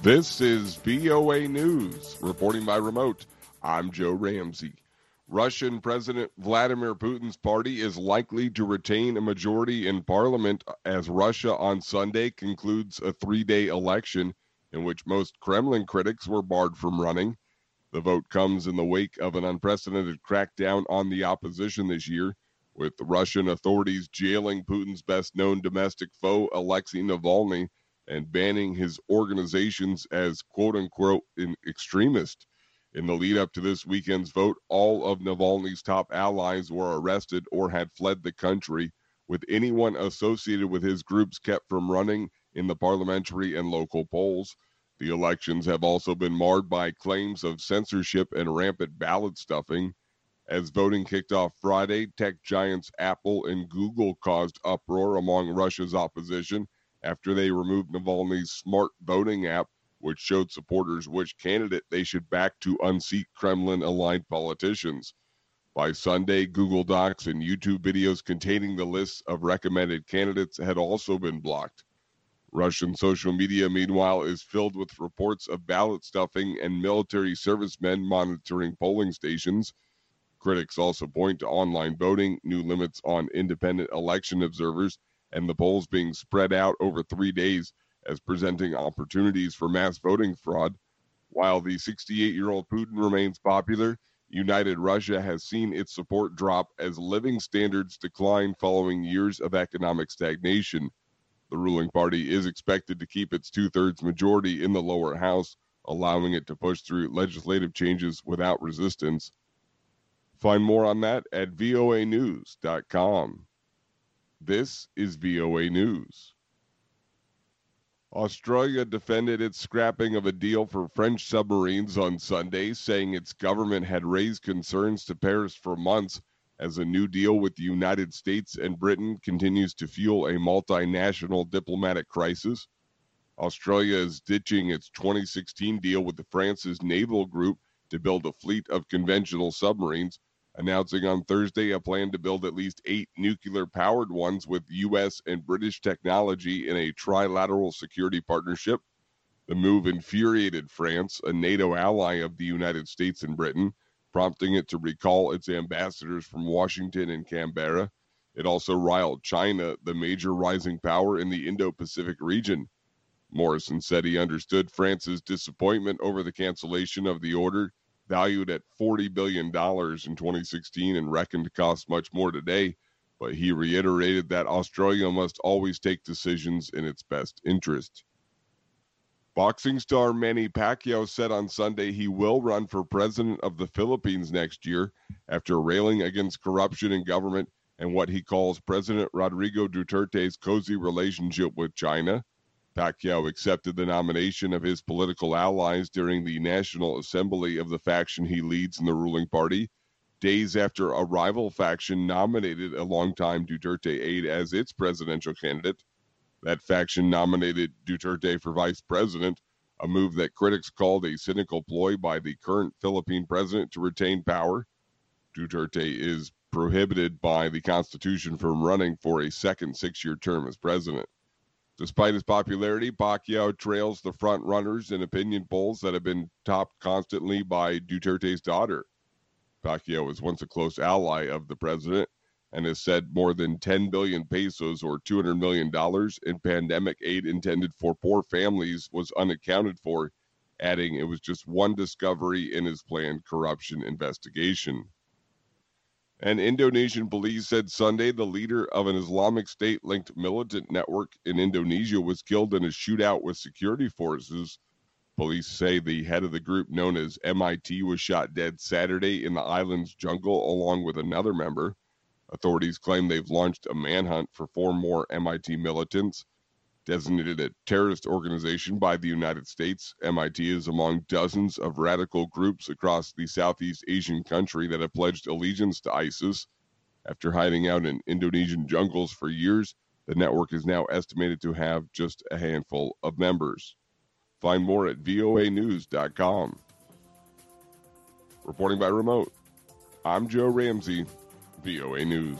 This is VOA News. Reporting by remote, I'm Joe Ramsey. Russian President Vladimir Putin's party is likely to retain a majority in parliament as Russia on Sunday concludes a three-day election in which most Kremlin critics were barred from running. The vote comes in the wake of an unprecedented crackdown on the opposition this year, with the Russian authorities jailing Putin's best-known domestic foe, Alexei Navalny, and banning his organizations as quote-unquote an extremist. In the lead-up to this weekend's vote, all of Navalny's top allies were arrested or had fled the country, with anyone associated with his groups kept from running in the parliamentary and local polls. The elections have also been marred by claims of censorship and rampant ballot stuffing. As voting kicked off Friday, tech giants Apple and Google caused uproar among Russia's opposition after they removed Navalny's smart voting app, which showed supporters which candidate they should back to unseat Kremlin-aligned politicians. By Sunday, Google Docs and YouTube videos containing the lists of recommended candidates had also been blocked. Russian social media, meanwhile, is filled with reports of ballot stuffing and military servicemen monitoring polling stations. Critics also point to online voting, new limits on independent election observers, and the polls being spread out over 3 days as presenting opportunities for mass voting fraud. While the 68-year-old Putin remains popular, United Russia has seen its support drop as living standards decline following years of economic stagnation. The ruling party is expected to keep its two-thirds majority in the lower house, allowing it to push through legislative changes without resistance. Find more on that at voanews.com. This is VOA News. Australia defended its scrapping of a deal for French submarines on Sunday, saying its government had raised concerns to Paris for months as a new deal with the United States and Britain continues to fuel a multinational diplomatic crisis. Australia is ditching its 2016 deal with France's naval group to build a fleet of conventional submarines, announcing on Thursday a plan to build at least 8 nuclear-powered ones with U.S. and British technology in a trilateral security partnership. The move infuriated France, a NATO ally of the United States and Britain, prompting it to recall its ambassadors from Washington and Canberra. It also riled China, the major rising power in the Indo-Pacific region. Morrison said he understood France's disappointment over the cancellation of the order, valued at $40 billion in 2016 and reckoned to cost much more today, but he reiterated that Australia must always take decisions in its best interest. Boxing star Manny Pacquiao said on Sunday he will run for president of the Philippines next year after railing against corruption in government and what he calls President Rodrigo Duterte's cozy relationship with China. Pacquiao accepted the nomination of his political allies during the National Assembly of the faction he leads in the ruling party, days after a rival faction nominated a longtime Duterte aide as its presidential candidate. That faction nominated Duterte for vice president, a move that critics called a cynical ploy by the current Philippine president to retain power. Duterte is prohibited by the Constitution from running for a second 6-year term as president. Despite his popularity, Pacquiao trails the front runners in opinion polls that have been topped constantly by Duterte's daughter. Pacquiao was once a close ally of the president and has said more than 10 billion pesos or $200 million in pandemic aid intended for poor families was unaccounted for, adding it was just one discovery in his planned corruption investigation. And Indonesian police said Sunday the leader of an Islamic State-linked militant network in Indonesia was killed in a shootout with security forces. Police say the head of the group known as MIT was shot dead Saturday in the island's jungle along with another member. Authorities claim they've launched a manhunt for 4 more MIT militants. Designated a terrorist organization by the United States, MIT is among dozens of radical groups across the Southeast Asian country that have pledged allegiance to ISIS. After hiding out in Indonesian jungles for years, the network is now estimated to have just a handful of members. Find more at voanews.com. Reporting by remote, I'm Joe Ramsey, VOA News.